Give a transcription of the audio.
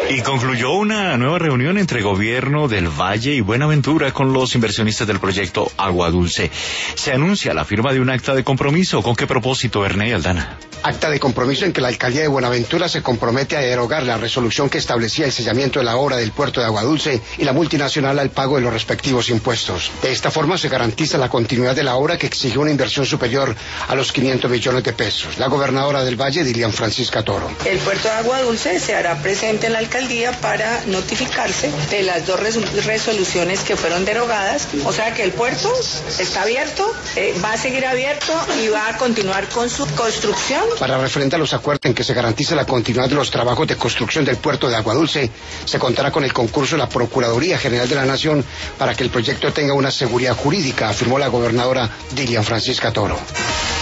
Y concluyó una nueva reunión entre Gobierno del Valle y Buenaventura con los inversionistas del proyecto Agua Dulce. Se anuncia la firma de un acta de compromiso. ¿Con qué propósito, Ernei Aldana? Acta de compromiso en que la alcaldía de Buenaventura se compromete a derogar la resolución que establecía el sellamiento de la obra del puerto de Agua Dulce y la multinacional al pago de los respectivos impuestos. De esta forma se garantiza la continuidad de la obra, que exige una inversión superior a los 500 millones de pesos. La gobernadora del Valle, Dilian Francisca Toro. El puerto de Agua Dulce se hará presente en la alcaldía para notificarse de las dos resoluciones que fueron derogadas, o sea que el puerto está abierto, va a seguir abierto y va a continuar con su construcción. Para refrendar los acuerdos en que se garantice la continuidad de los trabajos de construcción del puerto de Agua Dulce, se contará con el concurso de la Procuraduría General de la Nación para que el proyecto tenga una seguridad jurídica, afirmó la gobernadora Dilian Francisca Toro.